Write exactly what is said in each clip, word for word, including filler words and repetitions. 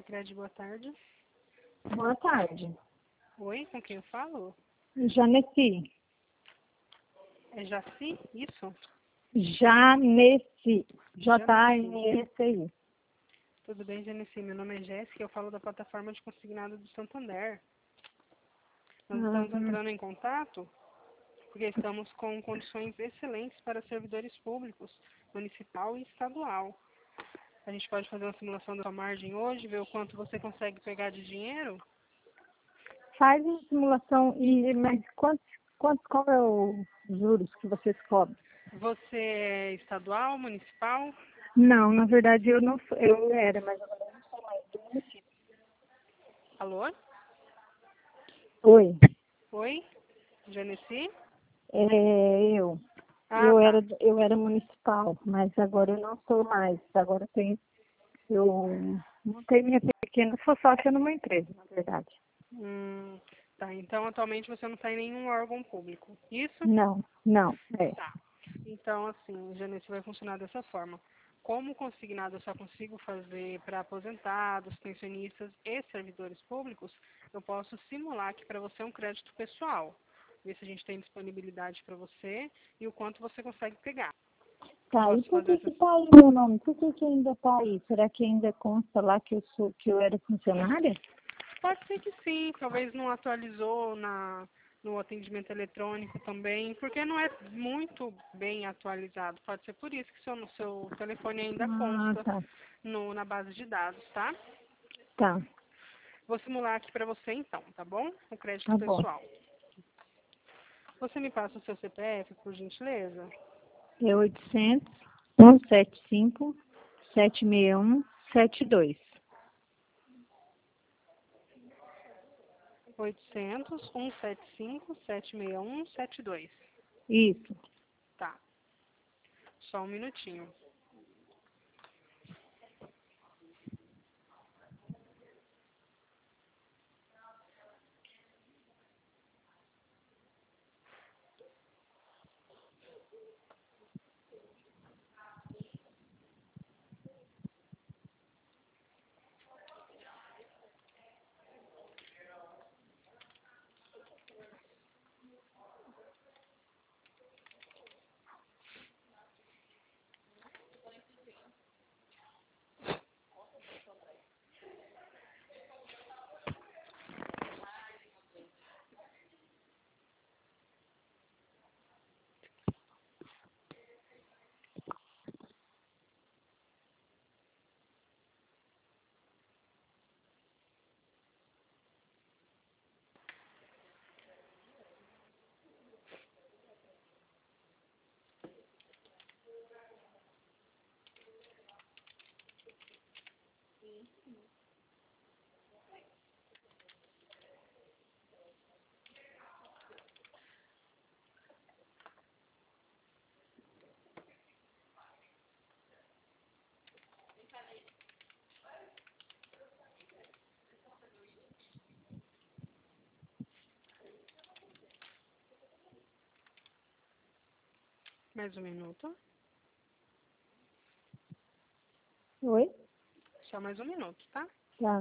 Cred, boa tarde. Boa tarde. Oi, com quem eu falo? Janeci. É Jaci? Isso? Janeci. J A N E C I. Tudo bem, Janeci? Meu nome é Jéssica, eu falo da plataforma de consignado do Santander. Nós estamos Uhum. entrando em contato porque estamos com condições excelentes para servidores públicos, municipal e estadual. A gente pode fazer uma simulação da sua margem hoje, ver o quanto você consegue pegar de dinheiro? Faz uma simulação e mas quantos, quantos qual é o juros que vocês cobram? Você é estadual, municipal? Não, na verdade eu não sou, eu era, mas agora eu não sou mais do município. Alô? Oi, Oi? Janeci? é eu. Ah, Eu tá. era, eu era municipal, mas agora eu não sou mais. Agora eu tenho, eu montei minha pequena, sou sócia numa empresa, na verdade. Hum, tá, então atualmente você não está em nenhum órgão público. Isso? Não, não, é. Tá. Então, assim, Janete, vai funcionar dessa forma. Como consignado eu só consigo fazer para aposentados, pensionistas e servidores públicos, eu posso simular aqui para você um crédito pessoal. Ver se a gente tem disponibilidade para você e o quanto você consegue pegar. Eu Tá, e posso por fazer que que essas... tá aí meu nome? Por que que ainda tá aí? Será que ainda consta lá que eu sou, que eu era funcionária? Pode ser que sim, talvez não atualizou na, no atendimento eletrônico também, porque não é muito bem atualizado. Pode ser por isso que seu, seu telefone ainda Ah, consta tá, no, na base de dados, tá? tá, Vou simular aqui para você então, tá bom? O crédito tá bom. pessoal. Você me passa o seu C P F, por gentileza? É oitocentos, cento e setenta e cinco, setecentos e sessenta e um, setenta e dois. oitocentos, cento e setenta e cinco, setecentos e sessenta e um, setenta e dois. Isso. Tá, só um minutinho. Mais um minuto. Oi? Só mais um minuto, tá? Tá.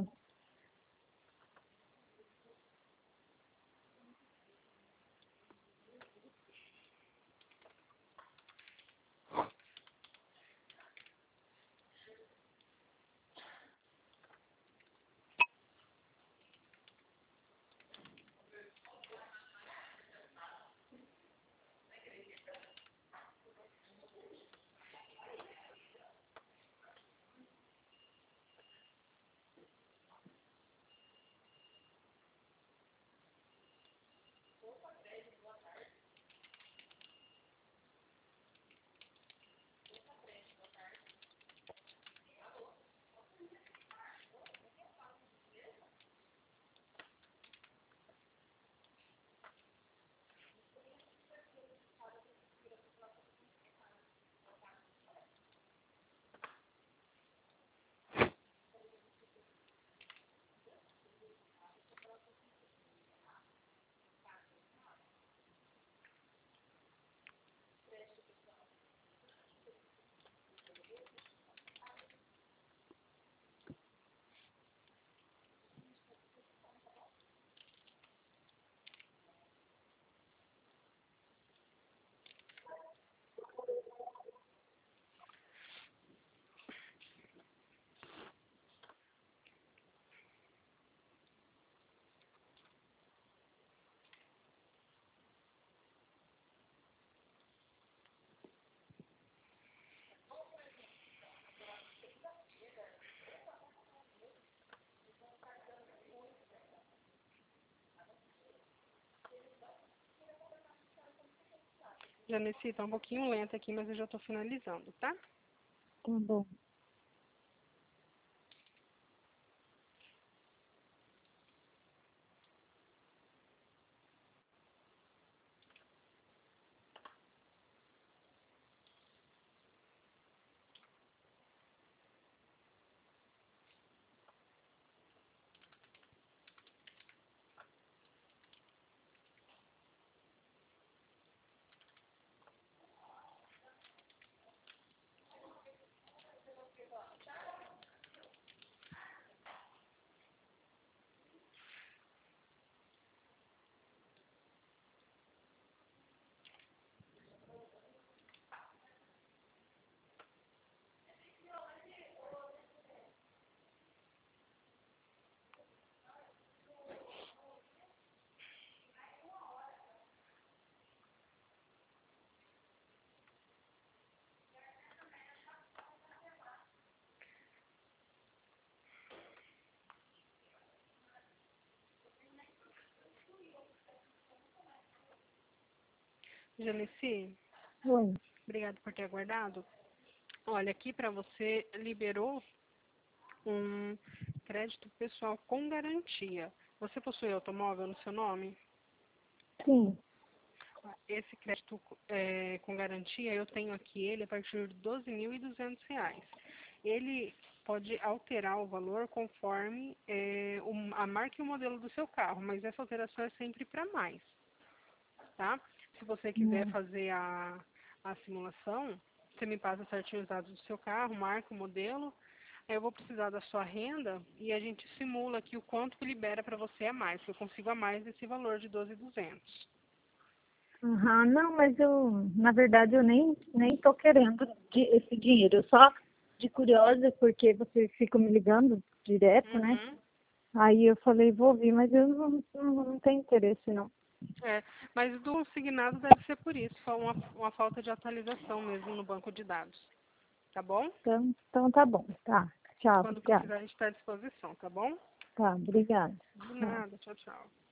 Janeci, tá um pouquinho lenta aqui, mas eu já estou finalizando, tá? Tá bom. Janeci, Oi. obrigado por ter aguardado. Olha, aqui para você liberou um crédito pessoal com garantia. Você possui automóvel no seu nome? Sim. Esse crédito é, com garantia, eu tenho aqui ele a partir de doze mil e duzentos reais. Ele pode alterar o valor conforme é, o, a marca e o modelo do seu carro, mas essa alteração é sempre para mais, tá? Se você quiser Hum. fazer a, a simulação, você me passa certinho os dados do seu carro, marca, o modelo, aí eu vou precisar da sua renda e a gente simula aqui o quanto que libera para você a mais, que eu consigo a mais desse valor de doze mil e duzentos. Aham, não, mas eu, na verdade, eu nem, nem tô querendo de- esse dinheiro. Eu só de curiosa, porque você fica me ligando direto, né? Uhum. Aí eu falei, vou vir, mas eu não, não, não tenho interesse, não. É, mas do consignado deve ser por isso, foi uma, uma falta de atualização mesmo no banco de dados, tá bom? Então, então tá bom. Tá. Tchau, Quando obrigada. precisar a gente está à disposição, tá bom? Tá, obrigada. De Tchau. nada, tchau, tchau.